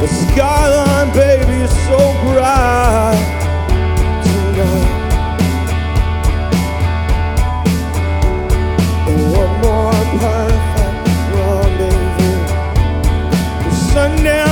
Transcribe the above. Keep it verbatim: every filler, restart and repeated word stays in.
The skyline, baby, is so bright tonight. One more perfect rendezvous. The sundown